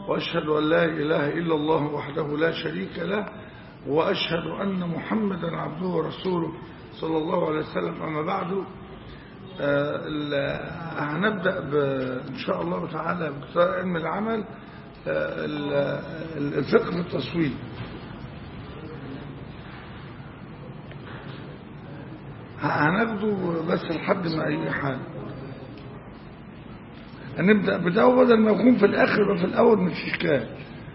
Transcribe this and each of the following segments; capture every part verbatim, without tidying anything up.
وأشهد أن لا إله إلا الله وحده لا شريك له، وأشهد أن محمدا عبده ورسوله صلى الله عليه وسلم. أما بعد، هنبدأ إن شاء الله تعالى بكتاب علم العمل الفقه في التصوير. هناخده بس لحد ما أي حاجة هنبدأ بده، بدل ما يكون في الآخر وفي الأول مش إشكال.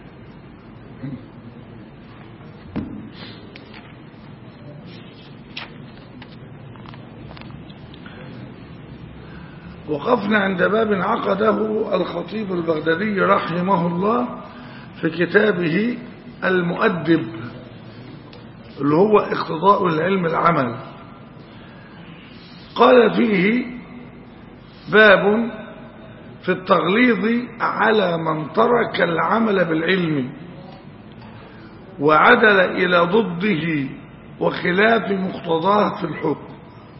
وقفنا عند باب عقده الخطيب البغدادي رحمه الله في كتابه المؤدب، اللي هو اقتضاء العلم العمل. قال فيه: باب في التغليظ على من ترك العمل بالعلم وعدل إلى ضده وخلاف مقتضاه في الحكم.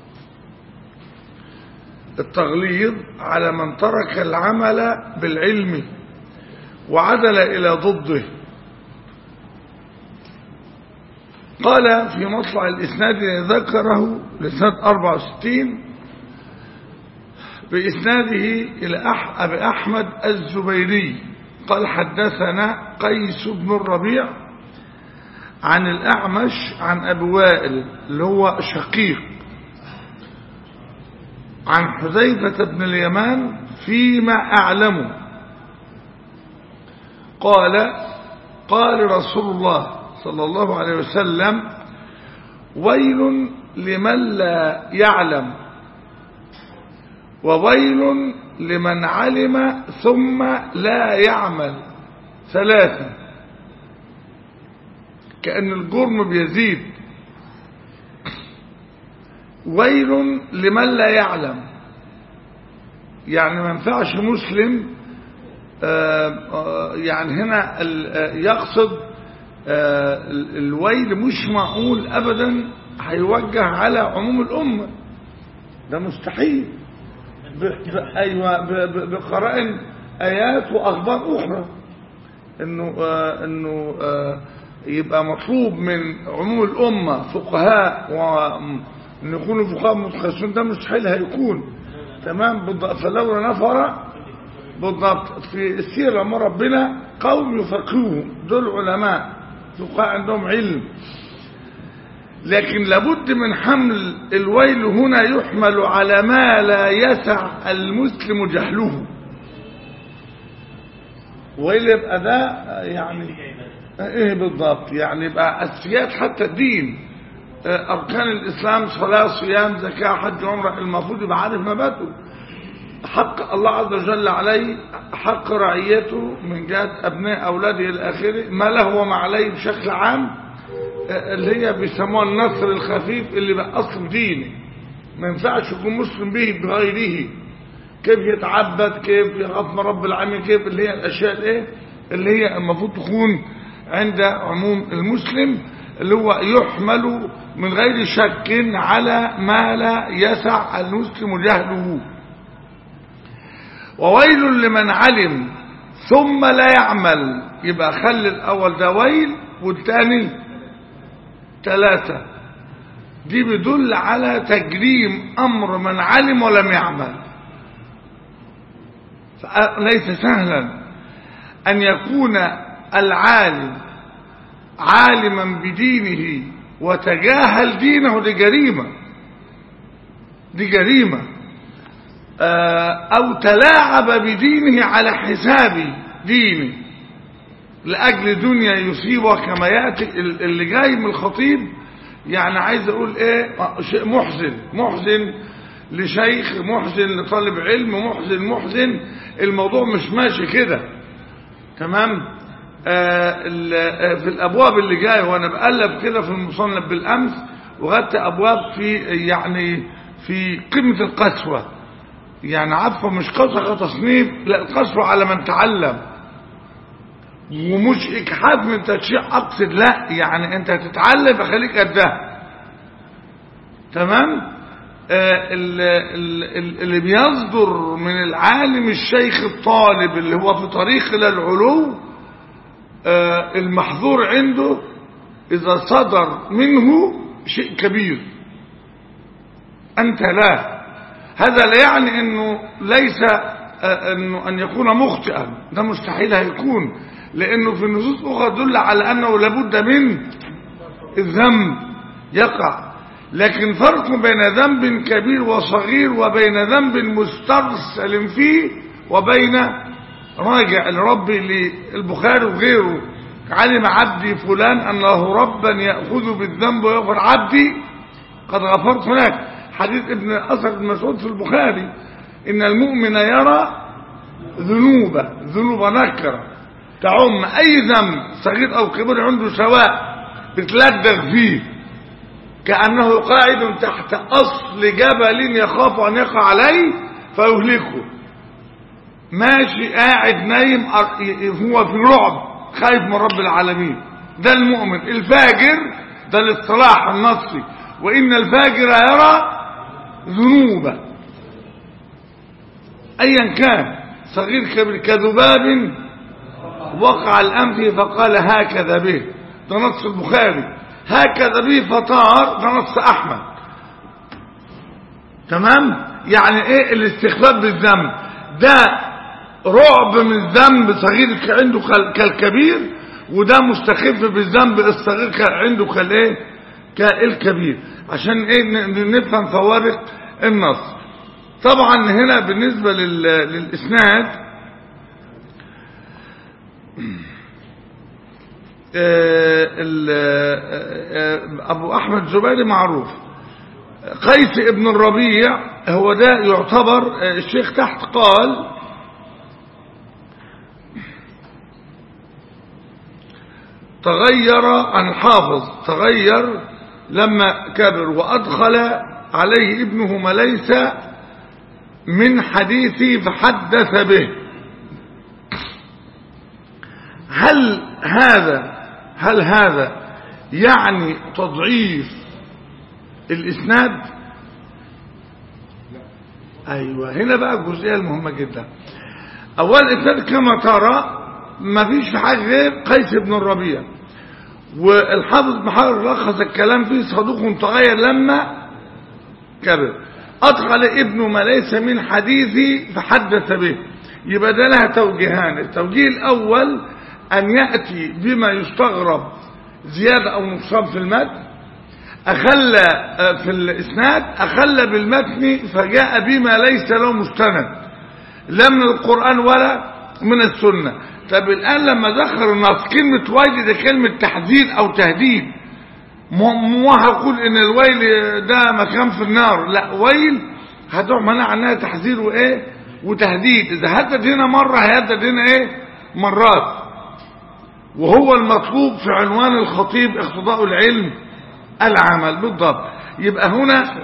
التغليظ على من ترك العمل بالعلم وعدل إلى ضده. قال في مطلع الإسناد ذكره لسنة أربعة وستين بإسناده إلى أبي أحمد الزبيري قال: حدثنا قيس بن الربيع عن الأعمش عن أبي وائل اللي هو شقيق عن حذيفة بن اليمان فيما أعلم قال: قال رسول الله صلى الله عليه وسلم: ويل لمن لا يعلم، وويل لمن علم ثم لا يعمل. ثلاثة، كأن الجرم بيزيد. ويل لمن لا يعلم، يعني ما ينفعش مسلم يعني هنا يقصد الويل مش معقول أبدا هيوجه على عموم الأمة، ده مستحيل. أيوة بقرائن آيات وأخبار أخرى إنه آه إنه آه يبقى مطلوب من عموم الأمة فقهاء وأن يكونوا فقهاء متخصصين، ده مستحيل هيكون. تمام. بالضبط. فلولا نفر بالضبط في السيرة لما ربنا قوم يفقهوهم، دول علماء فقهاء عندهم علم، لكن لابد من حمل الويل هنا يحمل على ما لا يسع المسلم جهله. ويل يبقى ده يعني ايه بالضبط؟ يعني يبقى اساسيات حتى الدين، اركان الاسلام صلاه صيام زكاه حج عمره، المفروض يبقى عارف مبادئه، حق الله عز وجل عليه، حق رعيته من جهه ابناء اولاده الى اخره، ما له وما عليه بشكل عام، اللي هي بيسموها النصر الخفيف اللي بقى اصل دينه. ما ينفعش يكون مسلم به بغيره، كيف يتعبد، كيف يخاف من رب العالمين، كيف اللي هي الاشياء الايه اللي هي المفروض تكون عند عموم المسلم، اللي هو يحمل من غير شك على ما لا يسع المسلم جهله. وويل لمن علم ثم لا يعمل، يبقى خلي الاول ده ويل والثاني ثلاثة، دي بيدل على تجريم أمر من علم ولم يعمل. فليس سهلا أن يكون العالم عالما بدينه وتجاهل دينه، دي جريمة، دي جريمة. أو تلاعب بدينه على حساب دينه لأجل دنيا يصيبه، كما يأتي اللي جاي من الخطيب. يعني عايز أقول إيه، شيء محزن، محزن لشيخ، محزن لطالب علم، محزن محزن الموضوع مش ماشي كده. تمام. آه في الأبواب اللي جاي، وأنا بقلب كده في المصنف بالأمس وغدت أبواب في يعني في قمة القسوة، يعني عفوا مش قسوة كتصنيف، لا، القسوة على من تعلم، ومش اجحاد من تشريع اقصد، لا، يعني انت تتعلم فخليك قدها. تمام. اللي بيصدر من العالم الشيخ الطالب اللي هو في طريق إلى العلو المحظور عنده إذا صدر منه شيء كبير أنت لا، هذا لا يعني أنه ليس أنه أن يكون مخطئا، ده مستحيل هيكون، لأنه في النصوص أخرى تدل على أنه لابد من الذنب يقع. لكن فرق بين ذنب كبير وصغير وبين ذنب مسترسل فيه وبين راجع الرب للبخاري وغيره علم عبدي فلان أن له ربا يأخذ بالذنب ويغفر عبدي قد غفرت لك. حديث ابن أسد بن مسعود في البخاري إن المؤمن يرى ذنوب ذنوب نكرة تعم أي ذنب صغير أو كبير عنده سواء بتلدغ فيه كأنه قاعد تحت أصل جبل يخاف أن يقع عليه فيهلكه، ماشي قاعد نايم هو في رعب خايف من رب العالمين. ده المؤمن. الفاجر ده الاصطلاح النصي وإن الفاجر يرى ذنوبا أيا كان صغير كبير كذباب وقع الأنف فقال هكذا به، ده نص البخاري. هكذا به فطار، ده نص أحمد. تمام؟ يعني ايه الاستخفاف بالذنب؟ ده رعب من الذنب صغير عنده كالكبير، وده مستخف بالذنب الصغير عنده كالايه كالكبير. عشان ايه نفهم فوارق النص. طبعا هنا بالنسبة للإسناد أبو أحمد زبيري معروف. قيس ابن الربيع هو ده يعتبر الشيخ تحت قال تغير عن الحافظ تغير لما كبر وأدخل عليه ابنه ما ليس من حديثي فحدث به. هل هذا هل هذا يعني تضعيف الإسناد؟ أيوة، هنا بقى الجزئية المهمة جدا. أول الإسناد كما ترى ما فيش في حاجة غير قيس بن الربيع، والحافظ بن حجر لخص الكلام فيه صدوق تغير لما كبر. أدخل ابنه ما ليس من حديثي فحدث به. يبقى ده لها توجيهان. التوجيه الأول أن يأتي بما يستغرب زيادة أو نقصان في المتن، أخل في الإسناد أخل بالمتن فجاء بما ليس له مستند لا من القرآن ولا من السنة. طب الآن لما ذكر النص كلمة ويل ده كلمة تحذير أو تهديد، مو هقول إن الويل ده مكان في النار، لا، ويل هتروح منع عنها تحذير وإيه وتهديد. إذا هدد هنا مرة هيهدد هنا إيه مرات. وهو المطلوب في عنوان الخطيب اقتضاء العلم العمل بالضبط. يبقى هنا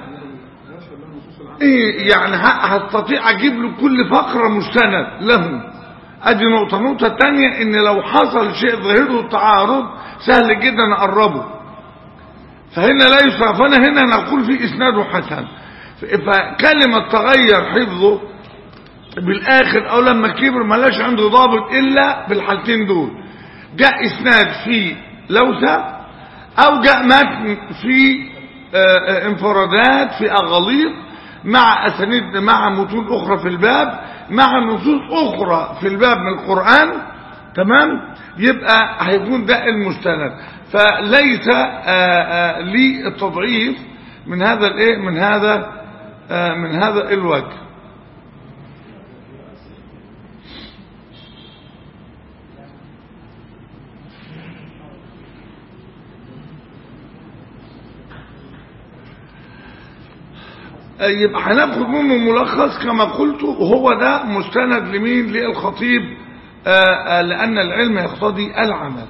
ايه يعني هستطيع اجيب له كل فقرة مستند له. ادي نقطة. نقطة الثانية ان لو حصل شيء ظاهره التعارض سهل جدا اقربه، فهنا لا يصرف. فانا هنا نقول في اسناده حسن. فكلمة تغير حفظه بالاخر او لما كبر ملاش عنده ضابط الا بالحالتين دول. جاء اسناد في لوثة او جاء متن في انفرادات في اغاليط مع اسانيد مع متون اخرى في الباب مع نصوص اخرى في الباب من القرآن. تمام؟ يبقى هيكون ده المستند. فليس لي التضعيف من هذا الايه من هذا من هذا الوجه. يبقى هناخد منه ملخص كما قلت، وهو ده مستند لمين؟ للخطيب، لأن العلم يقتضي العمل.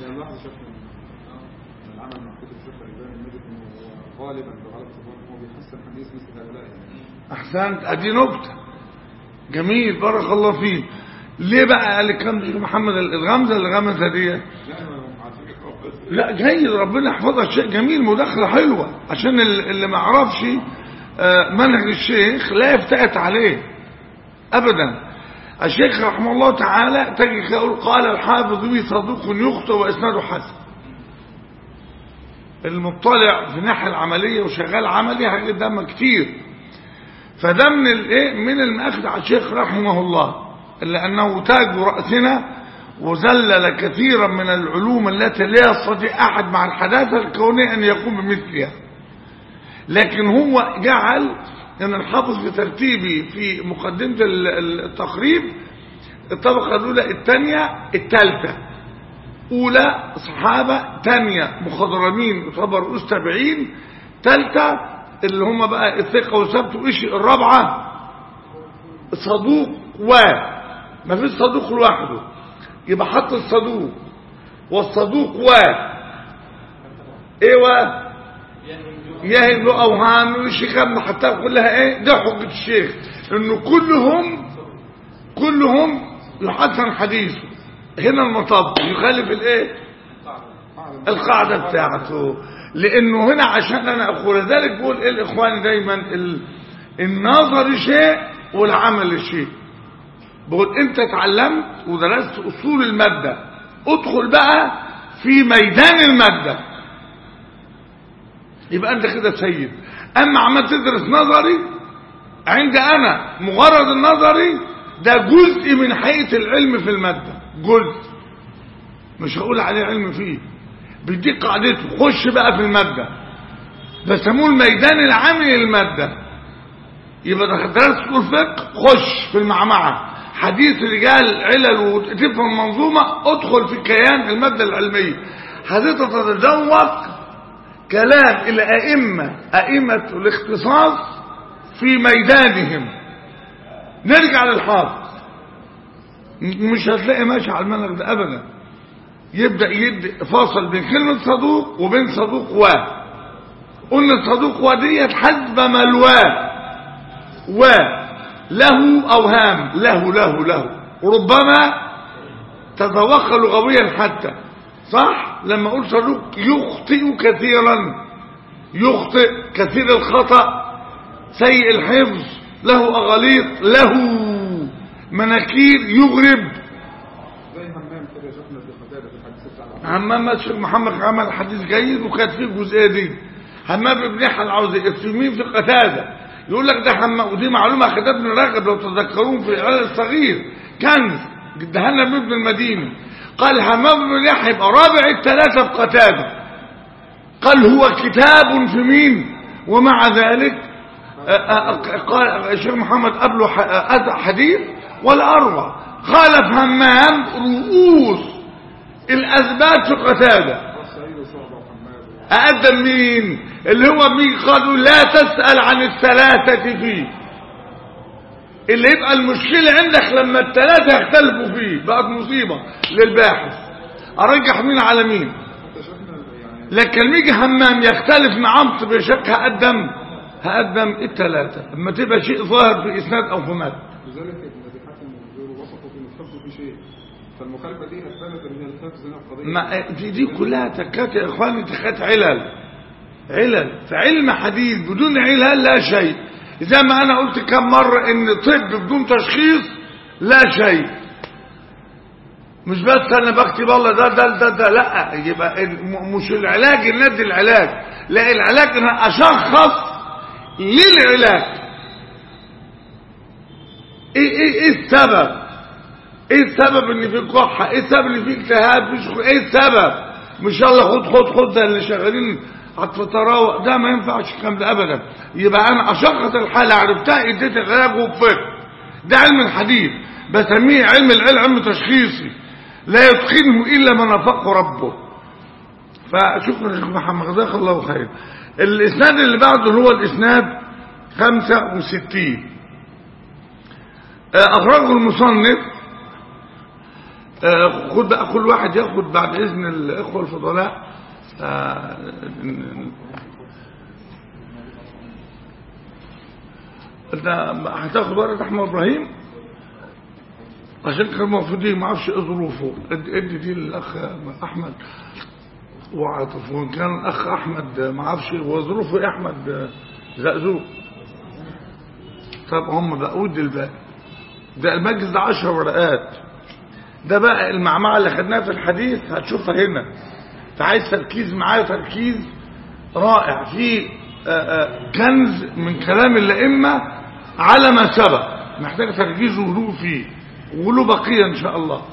أحسنت، أدي نكتة جميل بارك الله فيه. ليه بقى قال الكلام محمد الغمزة اللي غمزة دي؟ لا جيد، ربنا يحفظها، شيء جميل، مداخلة حلوة عشان اللي ما عرفش منهج الشيخ لا يفتأت عليه أبدا. الشيخ رحمه الله تعالى تجي يقول قال الحافظ به صدوق يخطئ وإسناده حسن. المطلع في الناحية العملية وشغال عملي هيجد دم كتير. فده من الايه من المأخذ على الشيخ رحمه الله، لأنه تاج رأسنا وزلل كثيرا من العلوم التي لا يستطيع أحد مع الحداثة الكونية أن يقوم بمثلها. لكن هو جعل أن الحافظ في ترتيبه في مقدمة التقريب الطبقة الأولى الثانية الثالثة، أولى صحابة، ثانية مخضرمين يعتبر رؤوس تابعين، ثالثة اللي هم بقى الثقة والثبت وإيش، الرابعة صدوق و ما فيش صدوق لوحده، يبقى حط الصدوق والصدوق و ايه و يهب له اوهام والشيخ ابن حتى كلها ايه. ده حجة الشيخ انه كلهم كلهم يحسن حديثه. هنا المطب يخالف الايه القاعدة بتاعته، لانه هنا عشان انا اقول ذلك بقول ايه الاخوان دايما النظر شيء والعمل شيء. بقول انت اتعلمت ودرست اصول المادة، ادخل بقى في ميدان المادة يبقى انت كده سيد. اما عمال تدرس نظري عند انا مجرد النظري ده جزء من حقيقة العلم في المادة، جزء مش هقول عليه علم فيه، بيديك قاعدته. خش بقى في المادة بسموه الميدان العامل للمادة. يبقى درست اصول فقه خش في المعمعة، حديث رجال علل وتفهم منظومة ادخل في كيان المادة العلمية. هتتذوق كلام الأئمة أئمة الاختصاص في ميدانهم. نرجع للحافظ مش هتلاقي ماشي على المنهج ده أبدا. يبدأ يدي فاصل بين كلمة صدوق وبين صدوق و. قلنا الصدوق وديت حسب ملواه و له أوهام له له له وربما تتوخى لغويا حتى صح. لما أقول صدوق يخطئ كثيرا، يخطئ كثير الخطأ، سيء الحفظ، له أغاليط، له مناكير، يغرب. زي همام كده شفنا في قتادة في الحديث بتاع همام الشيخ محمد عمل حديث جيد وكانت فيه الجزئية دي. همام ابن يحيى العوزي في مين في قتادة يقول لك ده همام، ودي معلومة أخذها ابن رجب لو تذكرون في العلل الصغير كنز دهنا ابن المدينة. قال همام بن يحيى يبقى رابع الثلاثة في قتادة. قال هو كتاب في مين؟ ومع ذلك قال الشيخ محمد قبله حديث ولا أروع. خالف همام رؤوس الأثبات في قتادة. أقدم مين؟ اللي هو مين؟ قالوا لا تسأل عن الثلاثة فيه. اللي يبقى المشكلة عندك لما الثلاثة يختلفوا فيه بقت مصيبة للباحث. أرجح مين على مين؟ لكن يجي همام يختلف مع بشك هقدم هقدم الثلاثة اما تبقى شيء ظاهر في إسناد أو في متن. لذلك ابن أبي حاتم وغيره وصفوا في الحفظ في شيء، فالمخالفة دي أثبتت من الحفظ هنا القضية. ما دي, دي كلها تكات يا إخواني، تكات علل علل فعلم حديث بدون علل لا شيء. زي ما أنا قلت كم مرة إن طب بدون تشخيص لا شيء. مش بس أنا بكتب الله ده ده ده, ده لا، يبقى مش العلاج إن ندي العلاج، لا العلاج إن أشخص للعلاج. إيه إيه إيه السبب؟ إيه السبب إن في كحة؟ إيه السبب إن في التهاب؟ إيه السبب؟ مش يلا خد خد خد ده اللي شغالين الفتراوة ده ما ينفعش الكلام ده ابدا. يبقى انا اشخص الحاله عرفتها اديت العلاج وفقت. ده علم الحديث بسميه علم العلم علم تشخيصي لا يتقنه الا من وفقه ربه. فشكرا يا محمد جزاك الله خير. الاسناد اللي بعده هو الاسناد خمسة وستين اخرجه المصنف. خد بقى كل واحد ياخد بعد اذن الاخوه الفضلاء. هتاخد ورقة احمد ابراهيم عشان كان المفروض ما اعرفش ايه ظروفه. ادي دي للاخ احمد وعاطف، وان كان الاخ احمد ما اعرفش هو ظروفه ايه. احمد زقزوق طب هم بقى ود الباقي ده المجلس ده عشر ورقات. ده بقى المعمعة اللي خدناها في الحديث هتشوفها هنا. فعايز تركيز معايا تركيز رائع في كنز من كلام الأئمة على ما سبق، محتاج تركيز وهدوء فيه وله بقية إن شاء الله.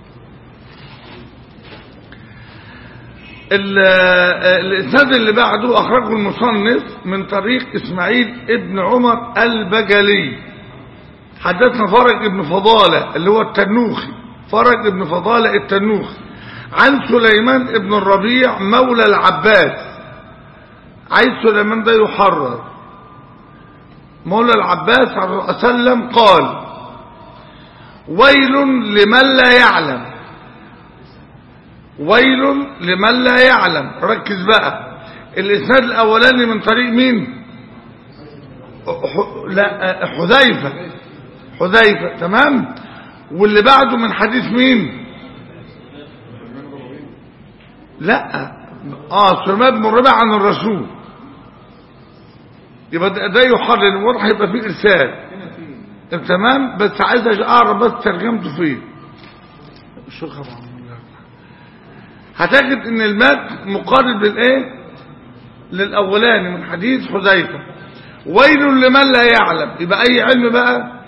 الإسناد اللي بعده أخرجه المصنف من طريق إسماعيل ابن عمر البجلي. حدثنا فرج ابن فضالة اللي هو التنوخي، فرج ابن فضالة التنوخي، عن سليمان ابن الربيع مولى العباس. عايز سليمان ده يحرر. مولى العباس عليه الصلاة والسلام قال: ويل لمن لا يعلم، ويل لمن لا يعلم. ركز بقى، الإسناد الأولاني من طريق مين؟ لا حذيفة، حذيفة تمام. واللي بعده من حديث مين؟ لا اه سليمان بن الربيع عن الرسول. يبقى ده يحرر واضح، يبقى فيه ارسال تمام. بس عايز اعرف بس ترجمته فين. شكرا. هتجد ان المات مقارب للايه؟ للاولاني من حديث حذيفه. ويل لمن لا يعلم، يبقى اي علم بقى؟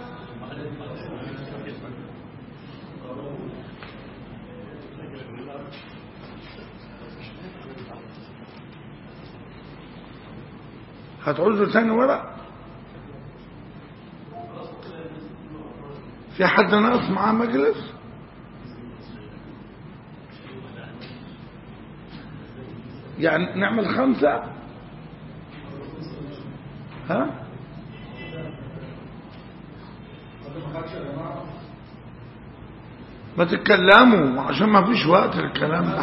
هتعوزوا ثاني ورق؟ في حد ناقص معاه مجلس؟ يعني نعمل خمسة؟ ها؟ ما تتكلموا عشان ما فيش وقت للكلام ده.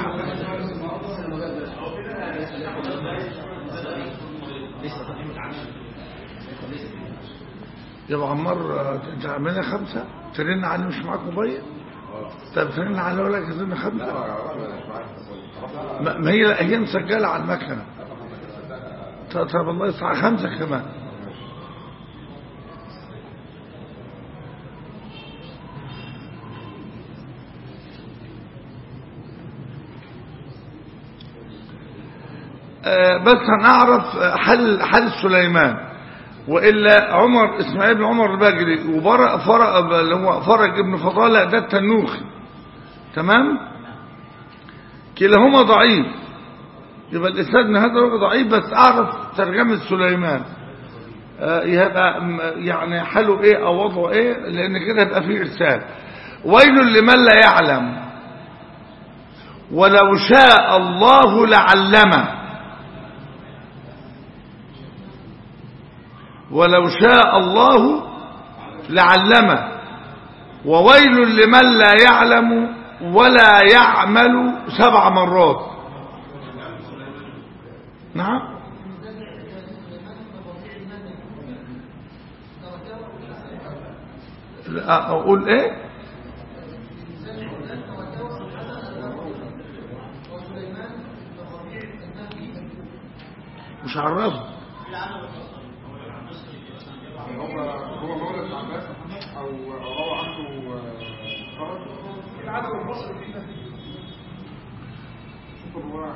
يا ابو عمار تعملنا خمسة؟ ترن علي مش معاك موبايل؟ طب ترن علي ولا كذلنا خمسة؟ ما هي هي مسجلة على المكنة. طب والله الساعة خمسة كمان. آه بس هنعرف حل حل سليمان. وإلا عمر إسماعيل بن عمر البجلي وبرق فرق اللي هو فرج ابن فضالة ده التنوخي تمام. كلاهما ضعيف، يبقى الإسناد من هذا الوجه ضعيف. بس أعرف ترجمة سليمان آه يبقى يعني حاله إيه أو وضعه إيه، لأن كده يبقى فيه إرسال. ويل لمن لا يعلم ولو شاء الله لعلمه، ولو شاء الله لعلمه. وويل لمن لا يعلم ولا يعمل سبع مرات. نعم اقول ايه؟ مش عرفه. هو هو مولى العباس او روى عنه فرج العدد البصري فينا. شوف الرواة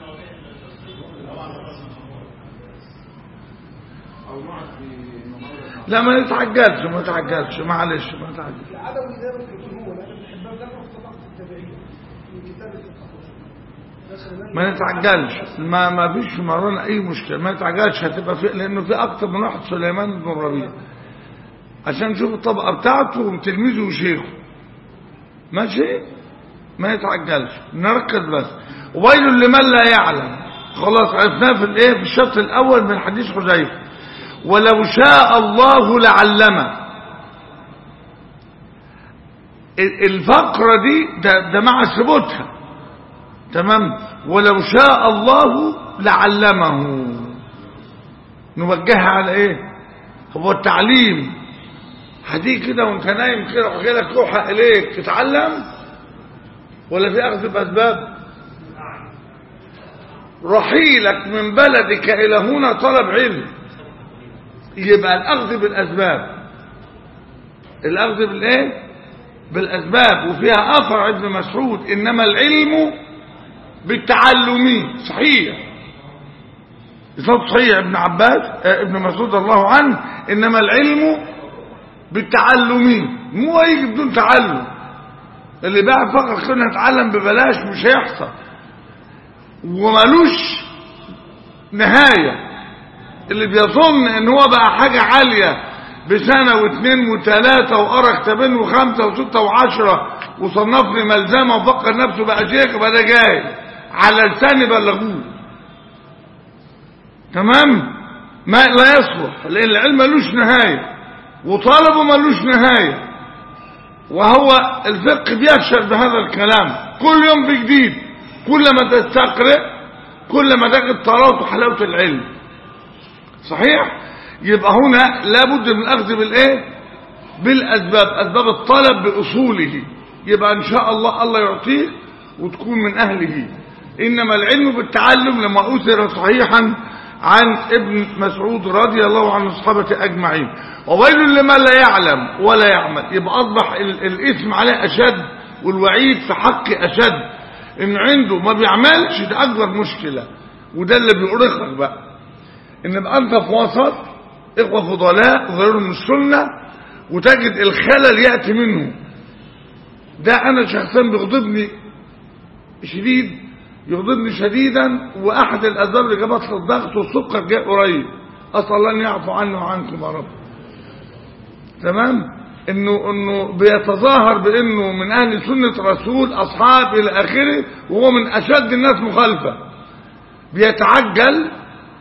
او معك في لا ما نتعجلش ما نتعجلش معلش ما نتعجلش. العدد اللي بيقول هو لكن الحبان لا تطبق في التابعين من كتاب الفقه. ما نتعجلش، ما ما فيش مرانا اي مشكله، ما نتعجلش. هتبقى في لانه في اكتر من واحد سليمان بن الربيع عشان نشوف الطبقه بتاعته وتلميذه وشيخه ماشي. ما نتعجلش نركز بس. ويل لمن لا يعلم خلاص عرفناه في الايه في الشرط الاول من حديث حذيفه. ولو شاء الله لعلمه. الفقره دي ده, ده مع ثبوتها تمام. ولو شاء الله لعلمه نوجهها على ايه؟ هو التعليم. هديك كده وانت نايم كده وحكي لك روح اليك تتعلم ولا في اخذ باسباب؟ رحيلك من بلدك الى هنا طلب علم، يبقى الاخذ بالاسباب. الأخذ بالإيه؟ بالأسباب. وفيها أثر ابن مسعود إنما العلم بالتعلم. صحيح، إسناد صحيح ابن عباس ابن مسعود الله عنه إنما العلم بالتعلم، مو هيجي بدون تعلم. اللي بقى فقط كنا نتعلم ببلاش مش هيحصل ومالوش نهاية. اللي بيظن ان هو بقى حاجة عالية بسنة واثنين وثلاثة وقرا كتابين وخمسة وستة وعشرة وصنفني ملزمة وفكر نفسه بقى شيخ، بقى ده جاي على لساني بلغوه. تمام؟ ما لا يصلح، لان العلم ملوش نهاية وطالبه ملوش نهاية. وهو الفقه بيشهد بهذا الكلام، كل يوم في جديد، كل ما تستقرئ كل ما تجد طراوة وحلاوة العلم. صحيح؟ يبقى هنا لابد من الأخذ بالإيه؟ بالأسباب، أسباب الطلب بأصوله. يبقى إن شاء الله الله يعطيك وتكون من أهله. إنما العلم بالتعلم لما أثر صحيحا عن ابن مسعود رضي الله عن الصحابة أجمعين. وويل لمن لا يعلم ولا يعمل. يبقى أصبح الإثم عليه أشد والوعيد في حق أشد. إن عنده ما بيعملش ده أكبر مشكلة، وده اللي بيؤرخك بقى. إن بقى أنت في وسط إخوة فضلاء غيرهم من السنة وتجد الخلل يأتي منه. ده أنا شخصيا بيغضبني شديد، يغضبني شديدا. وأحد الأسباب اللي جابت لي الضغط والسكر جاء قريب، أسأل الله أن يعفو عني وعنكم يا رب. تمام؟ إنه إنه بيتظاهر بإنه من أهل سنة رسول أصحاب إلى آخره، وهو من أشد الناس مخالفة. بيتعجل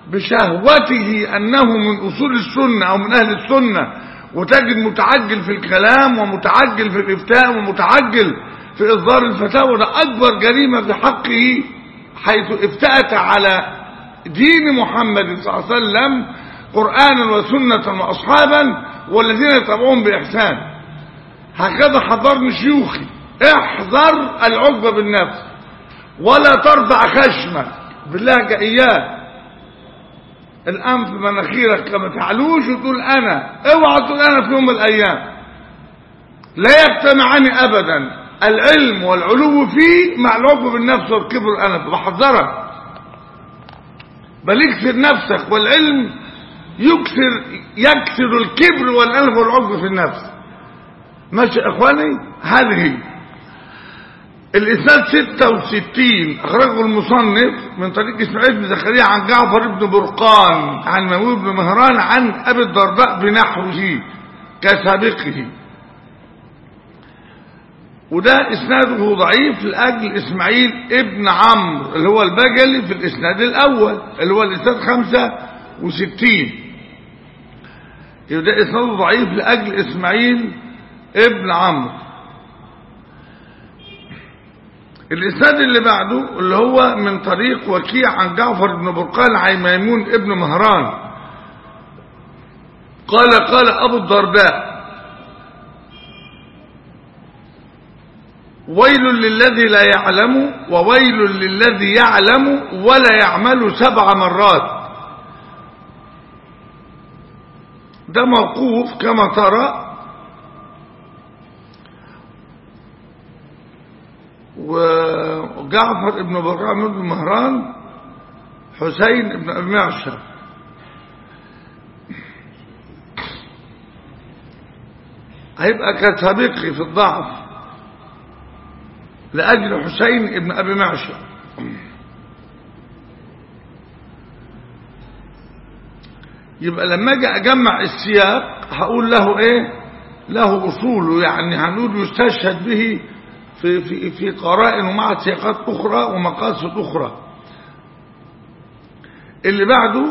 بشهوته أنه من أصول السنة أو من أهل السنة، وتجد متعجل في الكلام ومتعجل في الإفتاء ومتعجل في إصدار الفتاوى. ده أكبر جريمة في حقه، حيث افتأت على دين محمد صلى الله عليه وسلم قرآنا وسنة وأصحابا والذين يتبعون بإحسان. هكذا حذرني شيوخي، احذر العجب بالنفس ولا ترفع خشمك بالله إياه. الأنف مناخيرك كما تعلوش وتقول أنا، اوعى تقول أنا في يوم من الأيام. لا يجتمعان أبدا العلم والعلو فيه مع العجب بالنفس والكبر والأنف. بحذرك، بل اكثر نفسك، والعلم يكثر يكثر الكبر والأنف والعجب في النفس. ماشي إخواني؟ هذه الإسناد ستة وستين أخرجه المصنف من طريق إسماعيل بن زكريا عن جعفر بن برقان عن ميمون بن مهران عن أبي الدرداء بنحوه كسابقه. وده إسناده ضعيف لأجل إسماعيل ابن عمرو اللي هو البجلي في الإسناد الأول اللي هو الإسناد خمسة وستين. يبقى ده إسناده ضعيف لأجل إسماعيل ابن عمرو. الإسناد اللي بعده اللي هو من طريق وكيع عن جعفر بن برقان عن ميمون ابن مهران قال قال أبو الدرداء ويل للذي لا يعلم وويل للذي يعلم ولا يعمل سبع مرات. ده موقوف كما ترى. وجعفر ابن برقان بن مهران حسين ابن أبي معشر. هيبقى كسابقي في الضعف لأجل حسين ابن أبي معشر. يبقى لما اجي اجمع السياق هقول له ايه؟ له اصوله، يعني هنقول يستشهد به في في في قرائن ومع سياقات اخرى ومقاصد اخرى. اللي بعده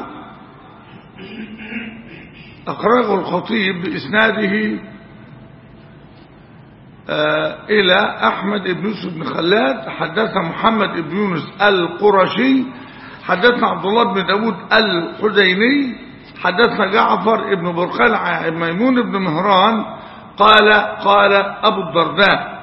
اخرجه الخطيب باسناده آه الى احمد بن يوسف بن خلاد حدثنا محمد بن يونس القرشي حدثنا عبد الله بن داود الحزيني حدثنا جعفر بن برقان عن ميمون بن مهران قال قال ابو الدرداء.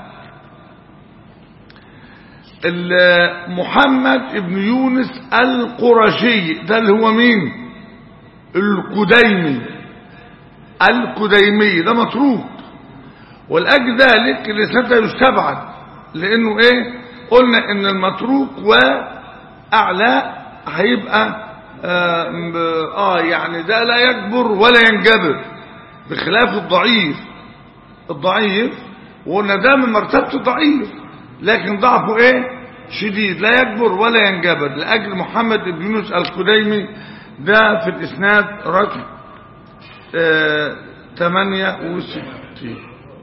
محمد بن يونس القرشي ده اللي هو مين؟ القديمي. القديمي ده متروك والأجل ذلك الإسناد يستبعد، لأنه إيه قلنا إن المتروك وأعلى هيبقى آه, آه يعني ده لا يكبر ولا ينجبر، بخلاف الضعيف. الضعيف وقلنا ده من مرتبة الضعيف، لكن ضعفه إيه شديد، لا يكبر ولا ينجبر، لأجل محمد بن يونس الخديمي ده في الإسناد رقم آه ثمانية وستين.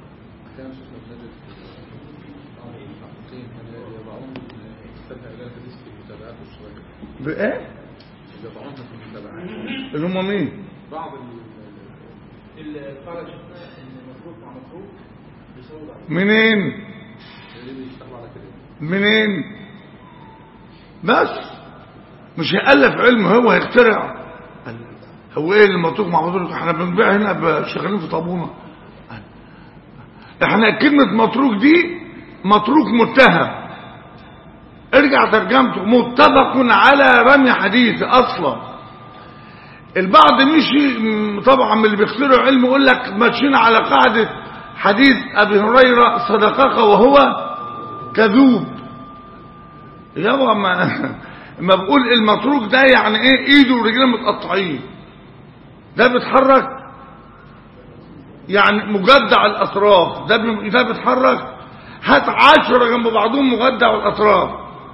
بإيه؟ اللي هم مين؟ بعض اللي قال شفنا ان مفروض مع مفروض بيساوي بعض. منين؟ اللي بيشتغلوا على كده منين؟ بس مش هيألف علم، هو هيخترع. هو ايه اللي مطروق مع مطروق؟ احنا بنبيع هنا شغالين في طابونه. احنا كلمه متروك دي متروك متهم، ارجع ترجمته متفق على رمي حديث اصلا. البعض مشي طبعا من اللي بيخترعوا علم يقول لك ماشيين على قاعده حديث ابي هريره صدقك وهو كذوب. يابا ما ما بقول المتروك ده يعني ايه؟ ايده ورجليه متقطعين، ده بيتحرك يعني مجدع الاطراف، ده ده بيتحرك. هات عشرة جنب بعضهم مجدع الاطراف،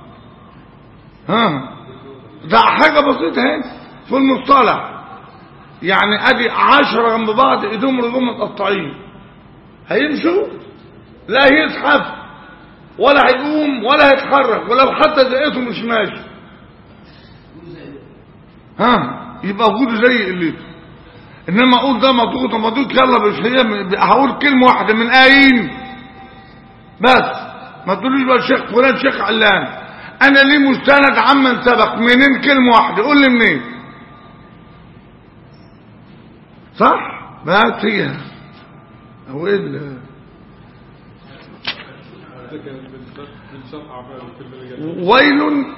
ها ده حاجه بسيطه اهي في المصطلح. يعني ادي عشرة جنب بعض ايدهم ورجلهم متقطعين، هيمشوا؟ لا يزحف ولا هيقوم ولا هيتحرك، ولو حتى زقته مش ماشي. ها يبقى وجوده زي قلته. انما اقول ده مضغوط ومضغوط يلا مش هي، هقول كلمه واحده من اين بس، ما تقوليش بقى الشيخ فلان شيخ علان. انا ليه مستند عمن سبق؟ منين كلمه واحده؟ قول لي منين؟ صح؟ بس هي هو ايه ويل.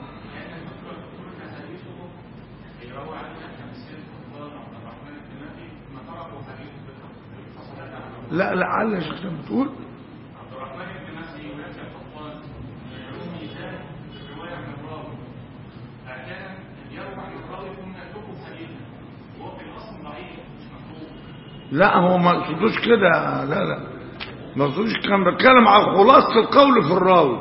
لا لا على شيخ بتقول لا هو ما قصدوش كده، لا لا ما قصدوش، كان بتكلم على خلاصة القول في الراوي.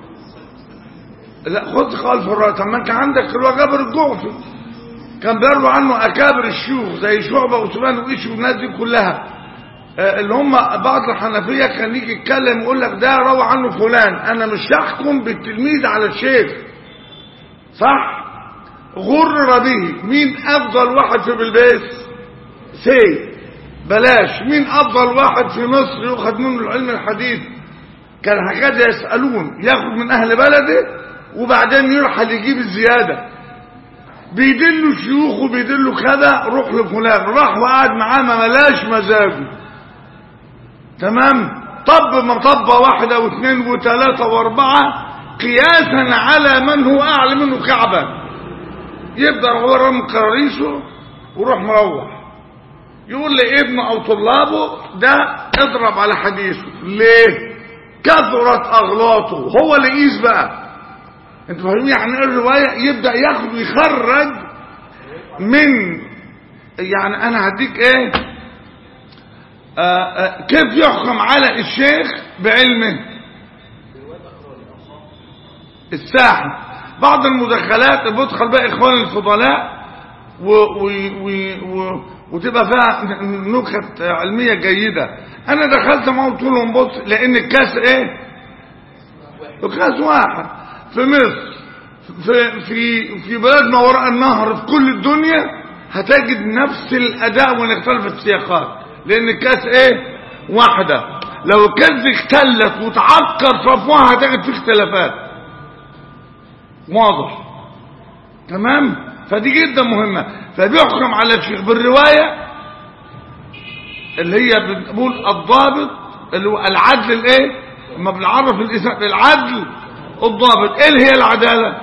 لا خد قول في الراوي. طب ما انت عندك اللي هو جابر الجعفي كان بيروي عنه اكابر الشيوخ زي شعبة وسفيان وإيش والناس دي كلها، اللي هم بعض الحنفية كان يجي يتكلم يقول لك ده روى عنه فلان. انا مش هحكم بالتلميذ على الشيخ، صح؟ غر به. مين افضل واحد في بلبيس؟ سي بلاش. مين افضل واحد في مصر ياخذ منه العلم الحديث؟ كان هكذا يسألون، ياخذ من اهل بلده وبعدين يرحل يجيب الزيادة. بيدلوا شيوخه بيدلوا كذا، روح لفلان. راح وقعد معاه ما ملاش مزاجه، تمام؟ طب ما طب واحدة واثنين وثلاثة واربعة قياسا على من هو اعلى منه كعبا، يبدأ هو رمي كراريسه وروح مروح يقول لابنه او طلابه ده اضرب على حديثه. ليه؟ كثرت اغلاطه. هو اللي يقيس بقى. انت فاهمين يعني ايه الروايه؟ يبدا ياخد ويخرج من، يعني انا هديك ايه آآ آآ كيف يحكم على الشيخ بعلمه. الساحه بعض المدخلات بيدخل بقى اخوان الفضلاء و و و و وتبقى فيها نكت علميه جيده. انا دخلت معه قلت لهم بص، لان الكاس ايه؟ الكاس واحد في مصر، في في في بلاد ما وراء النهر في كل الدنيا هتجد نفس الاداء وان اختلفت السياقات، لان الكاس ايه؟ واحده. لو الكاس اختلت وتعكر صفوها هتجد فيه اختلافات، واضح؟ تمام؟ فدي جدا مهمه. فبيحكم على الشيخ بالروايه اللي هي بنقول الضابط اللي هو العدل. الايه لما بنعرف الاسم العدل الضابط، ايه اللي هي العداله؟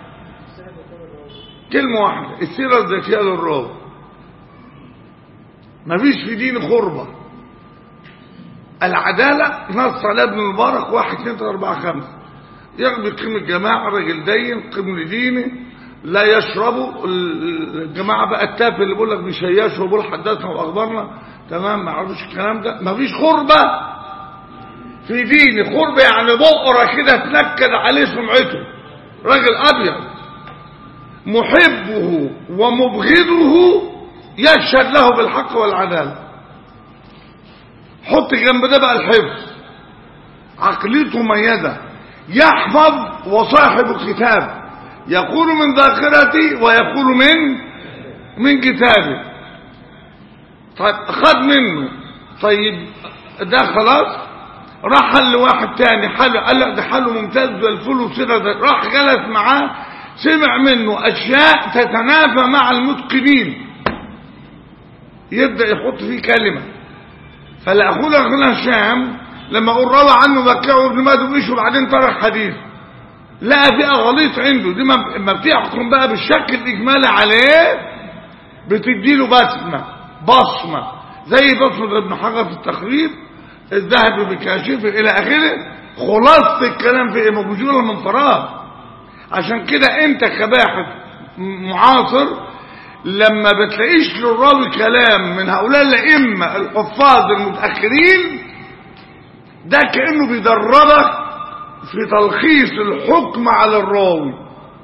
كلمه واحده، السيره الذاتيه للراوي. مفيش في دين خربه. العدالة نص على ابن المبارك واحد اثنين ثلاثة أربعة خمسة يغبي قيم الجماعة راجل دين قيم لدينه لا يشربوا الجماعة بقى التافه اللي بيقول لك بيشيشوا وبيقول حدثنا واخبرنا تمام ما يعرفوش الكلام ده. مفيش خربة في ديني، خربة يعني بقرة كده تنكد عليه سمعته. راجل ابيض محبه ومبغضه يشهد له بالحق والعدالة. حط جنب ده بقى الحفظ، عقليته مميزة، يحفظ وصاحب كتاب يقول من ذاكرتي ويقول من من كتابه. طيب خد منه، طيب ده خلاص راح حل لواحد تاني حل، قال له ده حله ممتاز زي الفل وكده، راح جلس معاه سمع منه اشياء تتنافى مع المتقنين، يبدا يحط فيه كلمه. فلا اخونا اخونا هشام لما اقول روى عنه بكاء وابن مادويش وبعدين طرح حديث لقى فيها غليط عنده، دي ما بتحكم بقى بالشكل الاجمالي عليه، بتديله بصمه بصمه زي بصمه ابن حجر في التقريب، الذهبي بكاشفه الى اخره. خلاصه الكلام في ايه؟ موجوده من فراغ. عشان كده انت كباحث معاصر لما بتلاقيش للراوي كلام من هؤلاء الائمه الحفاظ المتاخرين، ده كانه بيدربك في تلخيص الحكم على الراوي.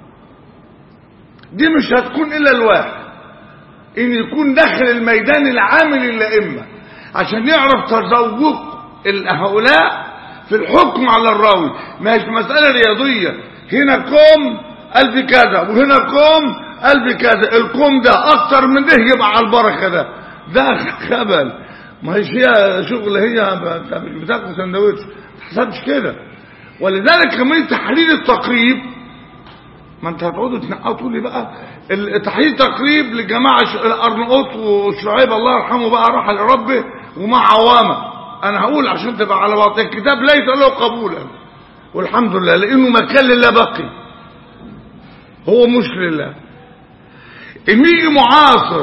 دي مش هتكون الا الواحد ان يكون داخل الميدان العامل الائمه عشان يعرف تذوق هؤلاء في الحكم على الراوي. مش مساله رياضيه، هنا كوم قلب كذا وهنا كوم قلب كذا، الكوم ده اكتر من ده يبقى على البركه، ده ده خبل. ما هيش هي شغل، هي بتاكل سندوتش، ما تحسبش كده. ولذلك كمان تحليل التقريب، ما انت هتقعدوا تنقطوا لي بقى تحليل تقريب لجماعه الارناؤوط وشعيب الله يرحمه بقى راح لربه ومع عوامه. انا هقول عشان تبقى على وقت الكتاب ليس له قبولا والحمد لله، لانه مكان لله بقي، هو مش لله. ان يجي معاصر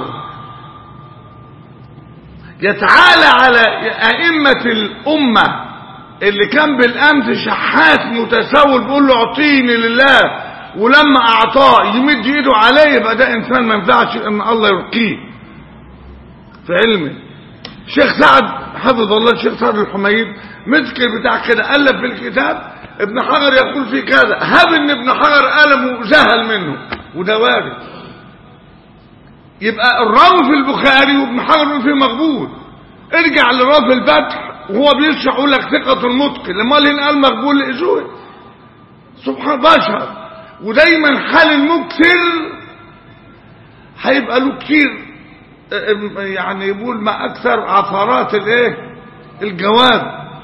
يتعالى على ائمه الامه اللي كان بالامس شحات متسول بيقول له اعطيني لله، ولما اعطاه يمد ايده عليه، يبقى ده انسان ما ينفعش ان الله يرقيه في علمه. الشيخ سعد حفظ الله، الشيخ سعد الحميد مسك بتاع كده الف في الكتاب ابن حجر يقول فيه كذا، هب ان ابن حجر قلمه زهل منه، وده وارد. يبقى الراوي في البخاري وابن حجر فيه مقبول. ارجع لراوي الفتح وهو بيشرح يقول لك ثقة المتقن، لما اللي قال مقبول لإجوه سبحان بشر. ودايما حال المكثر هيبقى له كتير، يعني يقول ما اكثر عثرات الايه الجواب.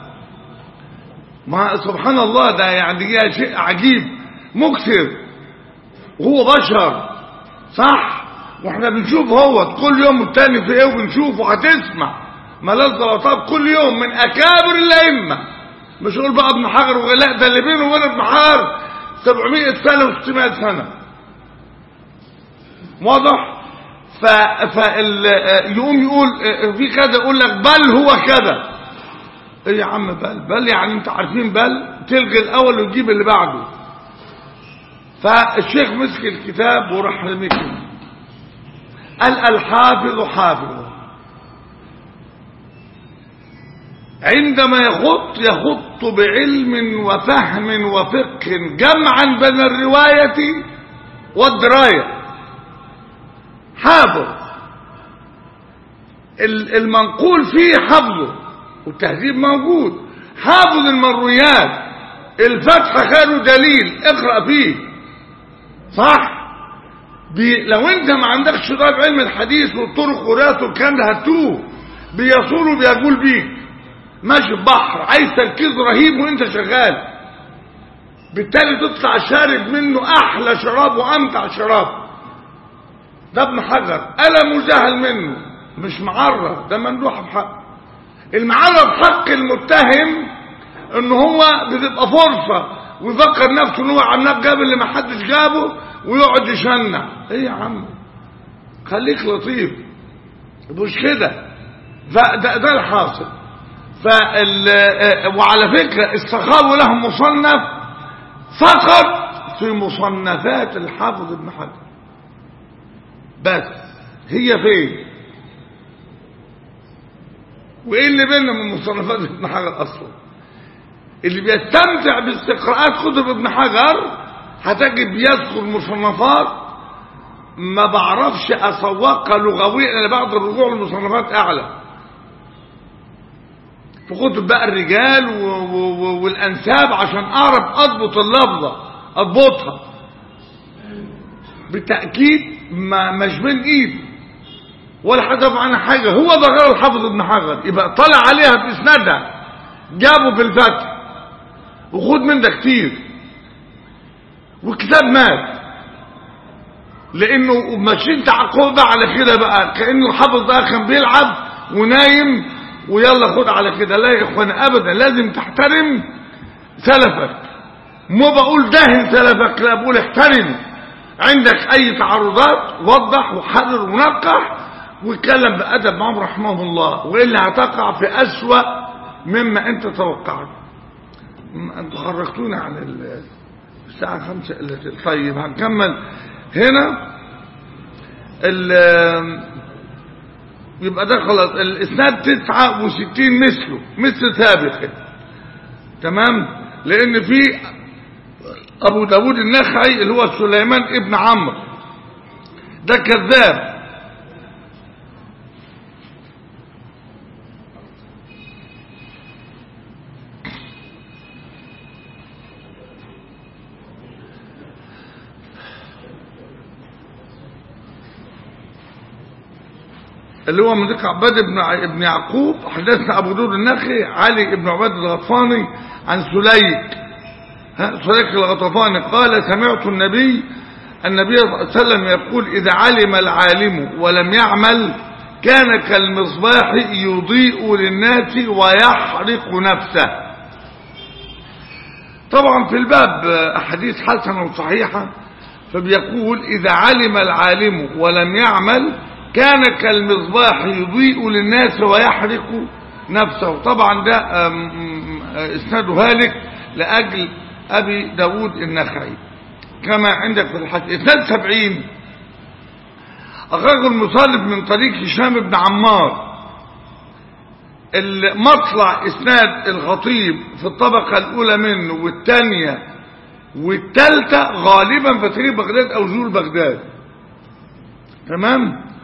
ما سبحان الله، ده يعني شيء عجيب، مكثر وهو بشر صح. واحنا بنشوف هو كل يوم التاني في ايه، وبنشوفه هتسمع ملذ وطاب كل يوم من اكابر الائمه. مش اقول بقى ابن حجر وغلاء، ده اللي بينه وبين ابن حجر سبعمائة سنه وستمائة سنه، واضح؟ ف يقوم يقول في كذا، يقول لك بل هو كذا. ايه يا عم بل بل يعني انت عارفين بل تلغي الاول وتجيب اللي بعده. فالشيخ مسك الكتاب وراح رميك قال الحافظ حافظ عندما يخط يخط بعلم وفهم وفقه جمعا بين الرواية والدراية. حافظ المنقول فيه حفظه والتهذيب موجود، حافظ المرويات، الفتح خير دليل اقرأ فيه صح. بي لو انت ما عندكش طالب علم الحديث والطرق قراءته والكلام ده هتوه، بيصول وبيقول بيك ماشي بحر عايز تركيز رهيب وانت شغال، بالتالي تطلع شارب منه احلى شراب وامتع شراب. ده ابن حجر قلمه زهل منه، مش معرف، ده ممدوح بحق. المعرف حق المتهم ان هو بتبقى فرصه ويفكر نفسه ان هو عمال جاب اللي ما حدش جابه ويقعد يشنع. ايه يا عم خليك لطيف، مش كده. فده ده الحاصل. فال وعلى فكرة السخاوي له مصنف فقط في مصنفات الحافظ ابن حجر بس، هي فين وايه اللي بيننا من مصنفات ابن حجر اصلا؟ اللي بيستمتع باستقراءات كتب ابن حجر هتجد بيذكر مصنفات ما بعرفش اسوقها لغويا الا بعد الرجوع لمصنفات اعلى في كتب بقى الرجال و و والانساب عشان اعرف اضبط اللفظه اضبطها بالتاكيد ما مش بين ايدي ولا حد عنها حاجه. هو ده غير الحافظ ابن حجر يبقى طلع عليها باسنادها جابه في الفتح وخد من ده كتير والكتاب مات لانه ماشيين تعقب على كده بقى كأن الحافظ ده كان بيلعب ونايم ويلا خد على كده. لا يا اخوانا ابدا، لازم تحترم سلفك. مو بقول دهن سلفك، لا بقول احترم. عندك اي تعارضات وضح وحرر ونقح واتكلم بأدب معهم رحمه الله، والا هتقع في اسوأ مما انت توقعت. انتوا خرجتونا عن الساعة خمسة الا تلت. طيب هنكمل هنا يبقى ده خلاص الاسناد تسعة وستين مثله مثل سابقه تمام، لان في ابو داود النخعي اللي هو سليمان ابن عمرو ده كذاب اللي هو من ذكر عباد بن ابن يعقوب. حدثنا ابو داود النخعي علي بن عباد الغطفاني عن سليك سليك الغطفاني قال سمعت النبي النبي صلى الله عليه وسلم يقول إذا علم العالم ولم يعمل كان كالمصباح يضيء للناس ويحرق نفسه. طبعا في الباب أحاديث حسنة وصحيحة، فبيقول إذا علم العالم ولم يعمل كان كالمصباح يضيء للناس ويحرق نفسه. طبعا ده اسناده هالك لأجل أبي داود النخعي كما عندك في الحديث. اسناد سبعين أخرج المصنف من طريق هشام بن عمار. المطلع اسناد الخطيب في الطبقة الأولى منه والثانية والثالثة غالبا في تاريخ بغداد أو زور بغداد تمام.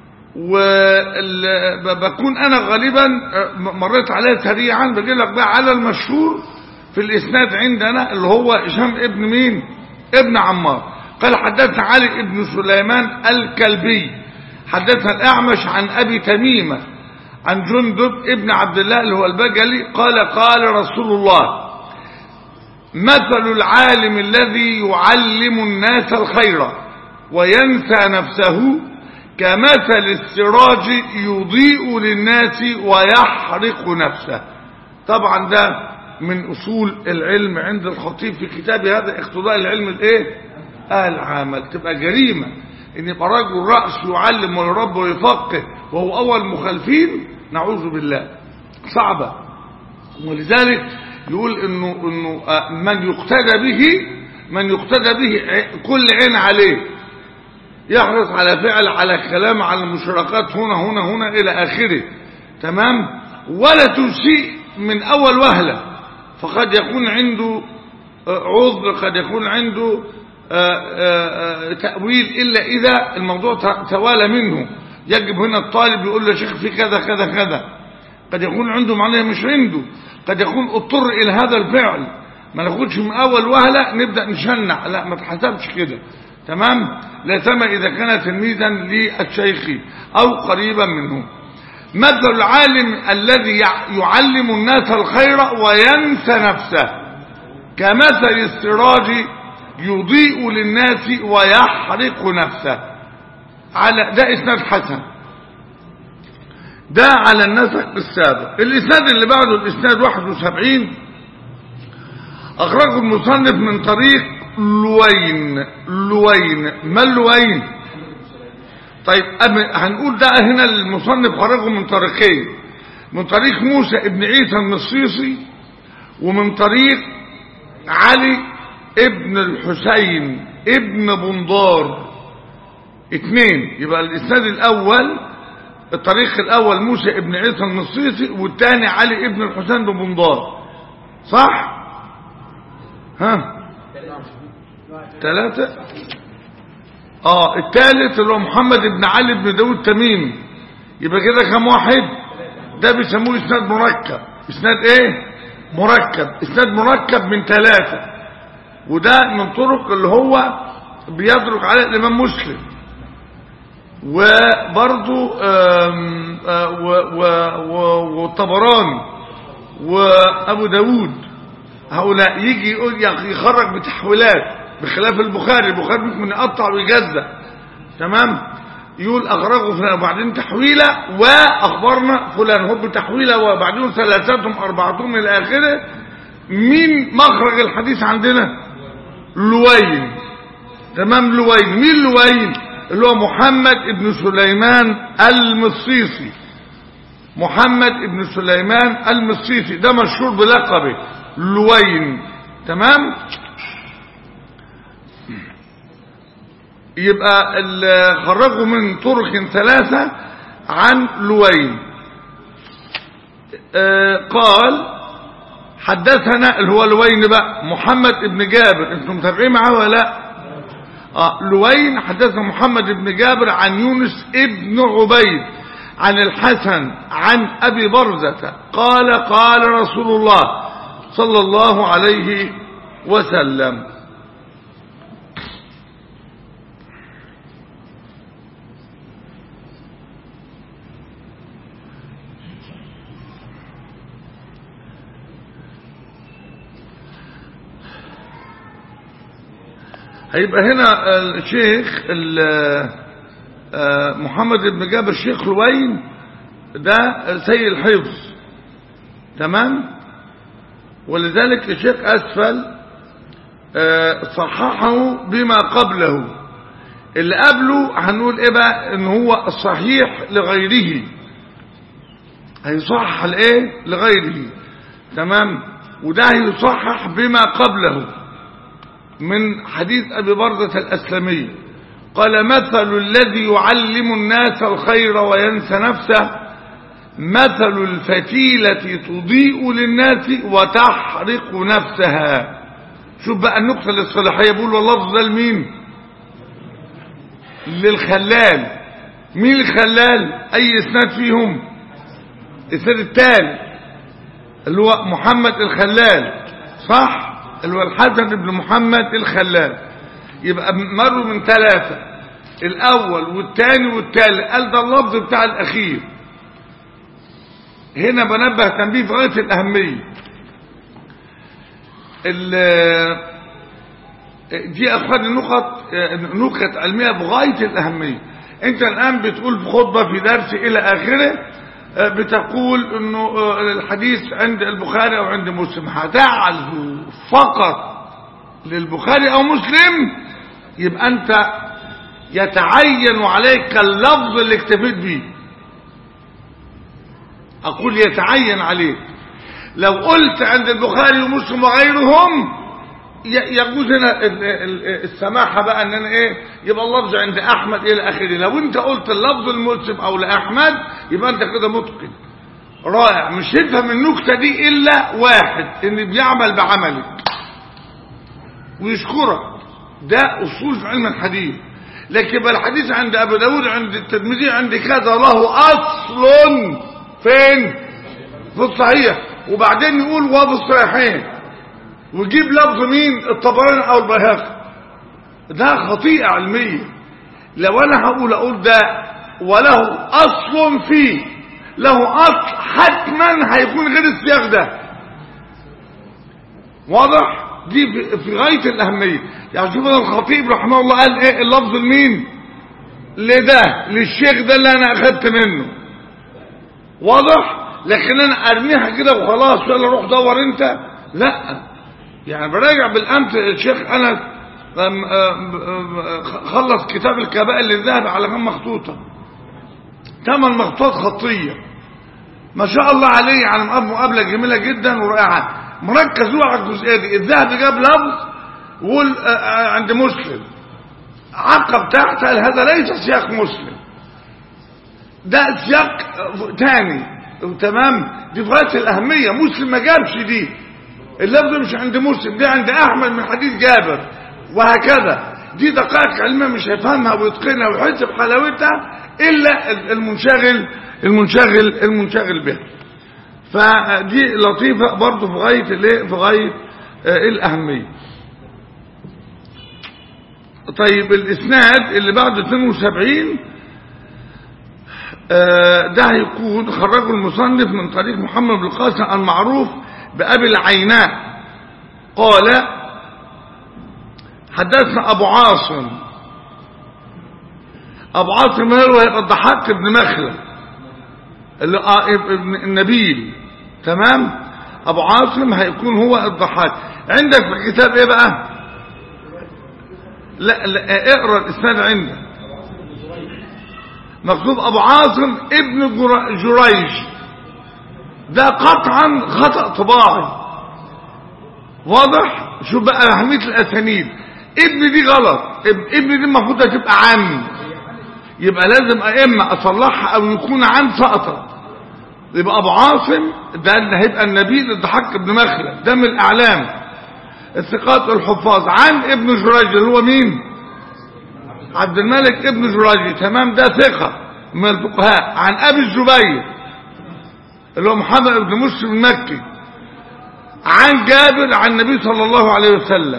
وبكون أنا غالبا مريت عليه سريعا بجيب لك بقى على المشهور في الاسناد عندنا اللي هو هشام ابن مين ابن عمار. قال حدثنا علي ابن سليمان الكلبي حدثنا الأعمش عن أبي تميمة عن جندب ابن عبد الله اللي هو البجلي قال قال رسول الله مثل العالم الذي يعلم الناس الخير وينسى نفسه كمثل السراج يضيء للناس ويحرق نفسه. طبعا ده من أصول العلم عند الخطيب في كتابه هذا اقتضاء العلم الايه العمل. تبقى جريمة ان يبقى رجل رأس يعلم ويربي ويفقه وهو اول مخالفين، نعوذ بالله، صعبة. ولذلك يقول انه انه من يقتدى به من يقتدى به كل عين عليه، يحرص على فعل على كلام على المشاركات هنا هنا هنا الى اخره تمام، ولا تسيء من اول وهله، فقد يكون عنده عذر قد يكون عنده تأويل إلا إذا الموضوع توالى منه. يجب هنا الطالب يقول له شيخ في كذا كذا كذا، قد يكون عنده معناه مش عنده، قد يكون اضطر إلى هذا الفعل، ما ناخدش من أول وهلة نبدأ نشنع، لا ما تحسبش كده تمام. لا سما إذا كان تلميذا للشيخ أو قريبا منه. مثل العالم الذي يعلم الناس الخير وينسى نفسه كمثل السراج يضيء للناس ويحرق نفسه. على ده اسناد حسن، ده على النسق السابق. الاسناد اللي بعده الاسناد واحد وسبعين اخرجه المصنف من طريق لوين. لوين ما لوين؟ طيب هنقول ده هنا المصنف خرجه من طريقين. من طريق موسى ابن عيسى المصيصي، ومن طريق علي ابن الحسين ابن بندار، اثنين. يبقى الاسناد الاول الطريق الاول موسى ابن عيسى المصيصي، والثاني علي ابن الحسين بن بندار، صح؟ ها ثلاثة. اه الثالث اللي هو محمد بن علي بن داود تميمي، يبقى كده كم واحد؟ ده بيسموه اسناد مركب. اسناد ايه؟ مركب. اسناد مركب من ثلاثة، وده من طرق اللي هو بيدرك عليه الامام مسلم وبرضو والطبراني وابو داود. هؤلاء يجي يقول يخرج بتحويلات بخلاف البخاري. البخاري ممكن يقطع ويجزأ، تمام، يقول اخرجه فلان وبعدين تحويله واخبرنا فلان، هو بتحويله وبعدين ثلاثتهم اربعتهم الى اخره. مين مخرج الحديث عندنا؟ لوين، تمام، لوين. مين لوين؟ اللي هو محمد ابن سليمان المصيصي. محمد ابن سليمان المصيصي ده مشهور بلقبه لوين، تمام. يبقى خرجوا من طرق ثلاثة عن لوين. آه قال حدثنا اللي هو لوين بقى محمد ابن جابر، انتم متابعين معاه ولا لا؟ آه لوين حدثنا محمد ابن جابر عن يونس ابن عبيد عن الحسن عن ابي برزة قال قال رسول الله صلى الله عليه وسلم. هيبقى هنا الشيخ محمد بن جابر الشيخ لوين ده سيء الحفظ، تمام، ولذلك الشيخ أسفل صححه بما قبله. اللي قبله هنقول ايه بقى؟ ان هو الصحيح لغيره، هيصحح الايه لغيره، تمام، وده هيصحح بما قبله من حديث أبي برزة الأسلمي قال مثل الذي يعلم الناس الخير وينسى نفسه مثل الفتيلة تضيء للناس وتحرق نفسها. شوف بقى النقطة الاصطلاحية، بيقول واللفظ ده لمين؟ للخلال. مين الخلال؟ أي اسناد فيهم؟ اسناد التالي اللي هو محمد الخلال، صح؟ اللي هو الحسن بن محمد الخلال. يبقى مروا من ثلاثة، الأول والثاني والثالث، قال ده اللفظ بتاع الأخير. هنا بنبه تنبيه في غاية الأهمية. دي أخذ نقط نقط علمية بغاية الأهمية. أنت الآن بتقول في خطبة في درس إلى آخره، بتقول انه الحديث عند البخاري او عند مسلم، هتعزو فقط للبخاري او مسلم، يبقى انت يتعين عليك اللفظ اللي اكتفيت به. اقول يتعين عليك. لو قلت عند البخاري ومسلم وغيرهم يجوز هنا السماحة بقى ان انا ايه يبقى اللفظ عند احمد الى اخره. لو انت قلت اللفظ المسلم او لاحمد يبقى انت كده متقن رائع. مش هتفهم النكتة دي الا واحد ان بيعمل بعملك ويشكرك، ده اصول في علم الحديث. لكن يبقى الحديث عند ابو داود عند الترمذي عند كذا له اصل فين؟ في الصحيح، وبعدين يقول وفي الصحيحين ويجيب لفظ مين؟ الطبراني او البيهقي. ده خطيئة علمية. لو انا هقول اقول ده وله اصل فيه، له اصل حتما هيكون غير السياق ده. واضح؟ دي في غاية الاهمية. يعني شوف الخطيب رحمه الله قال ايه اللفظ لمين؟ لده، للشيخ ده اللي انا اخدت منه. واضح؟ لكن انا ارميها كده وخلاص يلا روح دور انت، لا. يعني براجع بالامس الشيخ انس خلص كتاب الكبائر للذهب على كم مخطوطه؟ ثمان مخطوطات خطيه. ما شاء الله عليه، يعني مقابلة جميلة جدا ورائعة، مركز هو على الجزئية دي. الذهبي جاب لفظ وقول عند مسلم، عقب تحت قال هذا ليس سياق مسلم، ده سياق تاني. تمام، دي في غاية الأهمية. مسلم ما جابش دي، اللفظ مش عند مسلم، دي عند أحمد من حديث جابر، وهكذا. دي دقائق علمية مش هيفهمها ويتقنها ويحس بحلاوتها إلا المنشغل المنشغل المنشغل بها. فدي لطيفة برضه في غاية الايه، في غاية الأهمية. طيب الإسناد اللي بعد اثنين وسبعين ده هيكون خرجه المصنف من طريق محمد بن القاسم المعروف بأبي العيناء قال حدثنا أبو عاصم. أبو عاصم هو الضحاك بن مخلد ابن النبيل. تمام، أبو عاصم هيكون هو الضحاك. عندك في الكتاب ايه بقى؟ لا, لا اقرأ الإسناد عندك مكتوب أبو عاصم ابن جريج، ده قطعا خطأ طباعي واضح. شوف بقى أهمية الأسانيد، ابن دي غلط، ابن دي المفروض تبقى عن، يبقى لازم أئمة أصلحها أو يكون عن سقطة. يبقى أبو عاصم ده اللي هيبقى النبيل الضحاك بن مخلد، ده من الأعلام الثقات والحفاظ، عن ابن جريج اللي هو مين؟ عبد الملك ابن جريج. تمام، ده ثقة من الفقهاء. عن أبي الزبير اللي هو محمد بن مسلم المكي، عن جابر عن النبي صلى الله عليه وسلم.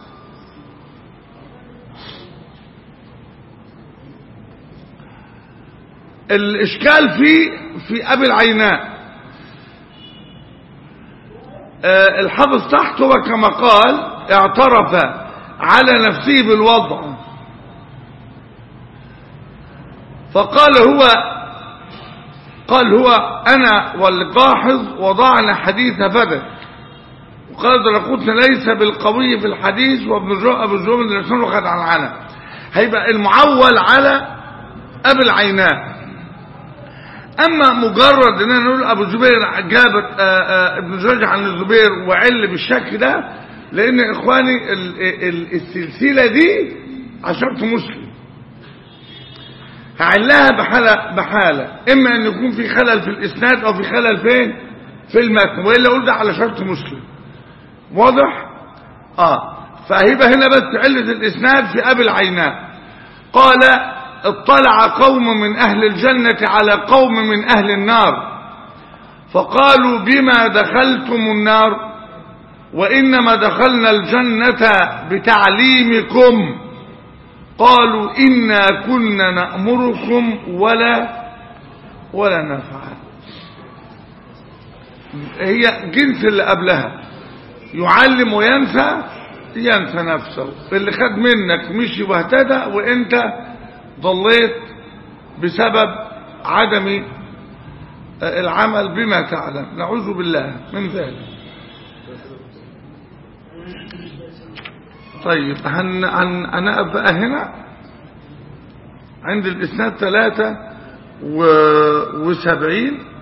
الإشكال في في أبي العيناء، أه الحافظ تحته كما قال اعترف على نفسه بالوضع، فقال هو قال هو أنا والقاحظ وضعنا حديث فدك، وقال درقوتنا ليس بالقوي في الحديث، وابن جو أبو الزبير اللي رسوله خد عن عنه. هيبقى المعول على أبي العيناء. أما مجرد أننا نقول أبو الزبير جابت ابن جريج عن الزبير وعل بالشكل ده، لأن إخواني السلسلة دي عشرة مسلم هعلها بحالة بحالة، إما أن يكون في خلل في الإسناد أو في خلل فين في المتن، وإلا أقول ده على شرط مسلم. واضح؟ آه فهيبقى هنا بس علة الإسناد في أبي العيناء. قال اطلع قوم من أهل الجنة على قوم من أهل النار، فقالوا بما دخلتم النار؟ وإنما دخلنا الجنة بتعليمكم. قالوا إنا كنا نأمركم ولا ولا نفعل. هي جنس اللي قبلها، يعلم وينسى، ينسى نفسه. اللي خد منك مشي واهتدى، وانت ضليت بسبب عدم العمل بما تعلم. نعوذ بالله من ذلك. طيب هن هنقف بقى هنا عند الإسناد ثلاثة وسبعين.